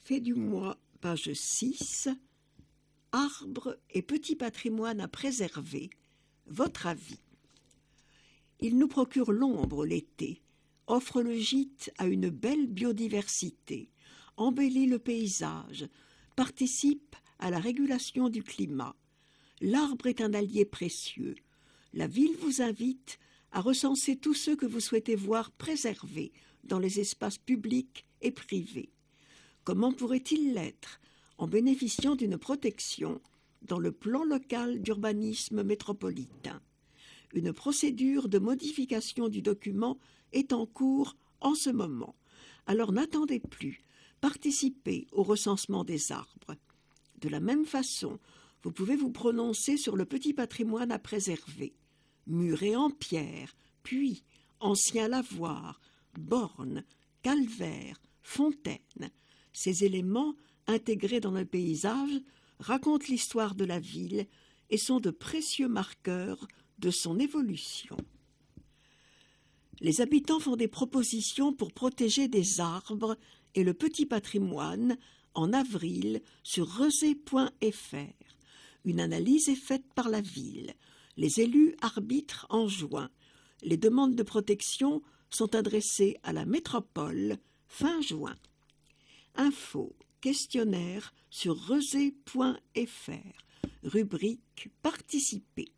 Fait du mois, page 6, Arbres et petit patrimoine à préserver. Votre avis. Il nous procure l'ombre l'été, offre le gîte à une belle biodiversité, embellit le paysage, participe à la régulation du climat. L'arbre est un allié précieux. La ville vous invite à recenser tous ceux que vous souhaitez voir préservés dans les espaces publics et privés. Comment pourrait-il l'être en bénéficiant d'une protection dans le plan local d'urbanisme métropolitain? Une procédure de modification du document est en cours en ce moment. Alors n'attendez plus, participez au recensement des arbres. De la même façon, vous pouvez vous prononcer sur le petit patrimoine à préserver. Murets en pierre, puits, anciens lavoirs, bornes, calvaires, fontaines. Ces éléments, intégrés dans le paysage, racontent l'histoire de la ville et sont de précieux marqueurs de son évolution. Les habitants font des propositions pour protéger des arbres et le petit patrimoine en avril sur rezé.fr. Une analyse est faite par la ville. Les élus arbitrent en juin. Les demandes de protection sont adressées à la métropole fin juin. Info, questionnaire sur rezé.fr. Rubrique Participer.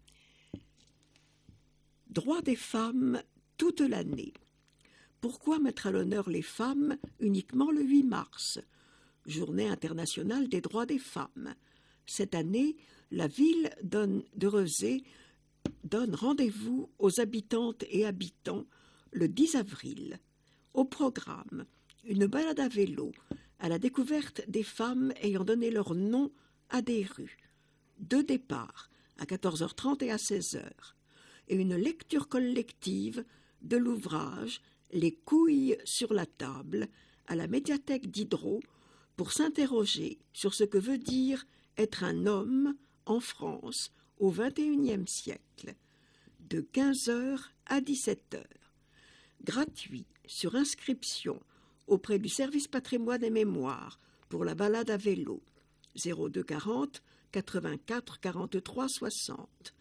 Droits des femmes toute l'année. Pourquoi mettre à l'honneur les femmes uniquement le 8 mars, Journée internationale des droits des femmes? Cette année, la ville de Rezé donne rendez-vous aux habitantes et habitants le 10 avril. Au programme, une balade à vélo à la découverte des femmes ayant donné leur nom à des rues. 2 départs, à 14h30 et à 16h. Et une lecture collective de l'ouvrage « Les couilles sur la table » à la médiathèque Diderot pour s'interroger sur ce que veut dire être un homme en France au XXIe siècle, de 15h à 17h. Gratuit sur inscription auprès du service patrimoine et mémoire pour la balade à vélo, 02 40 84 43 60.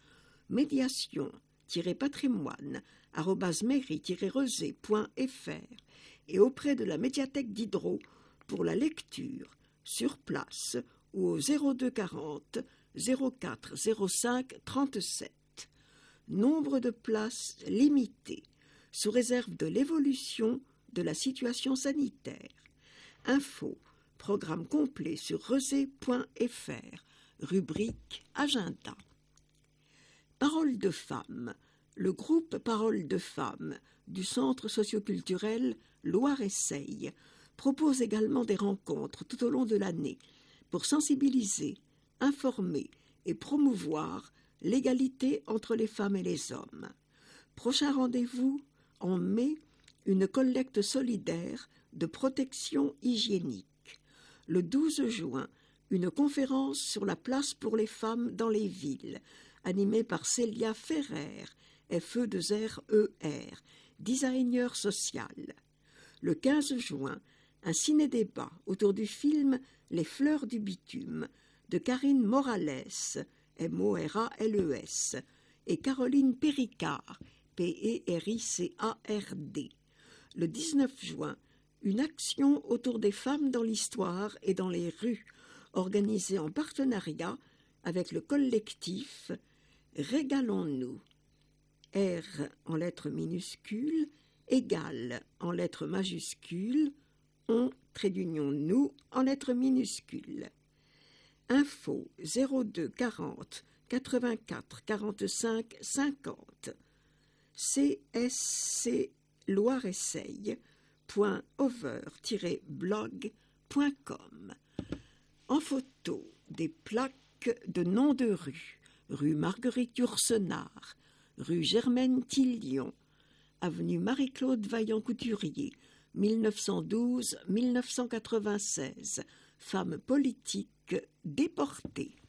médiation-patrimoine@mairie-rezé.fr et auprès de la médiathèque Diderot pour la lecture sur place ou au 02 40 04 05 37. Nombre de places limité, sous réserve de l'évolution de la situation sanitaire. Info, programme complet sur rezé.fr, rubrique Agenda. Parole de femmes. Le groupe Parole de femmes du Centre socioculturel Loire-Essay propose également des rencontres tout au long de l'année pour sensibiliser, informer et promouvoir l'égalité entre les femmes et les hommes. Prochain rendez-vous, en mai, une collecte solidaire de protection hygiénique. Le 12 juin, une conférence sur la place pour les femmes dans les villes, animée par Célia Ferrer, FE2RER, designer social. Le 15 juin, un ciné-débat autour du film Les fleurs du bitume de Karine Morales, MORALES, et Caroline Péricard, PERICARD. Le 19 juin, une action autour des femmes dans l'histoire et dans les rues, organisée en partenariat avec le collectif Régalons-nous. R en lettres minuscules, égale en lettres majuscules, on, trait d'union, nous en lettres minuscules. Info 02 40 84 45 50. CSC loireessay.over-blog.com. En photo, des plaques de noms de rues. Rue Marguerite Yourcenar, rue Germaine Tillion, avenue Marie-Claude Vaillant-Couturier, 1912-1996, femme politique déportée.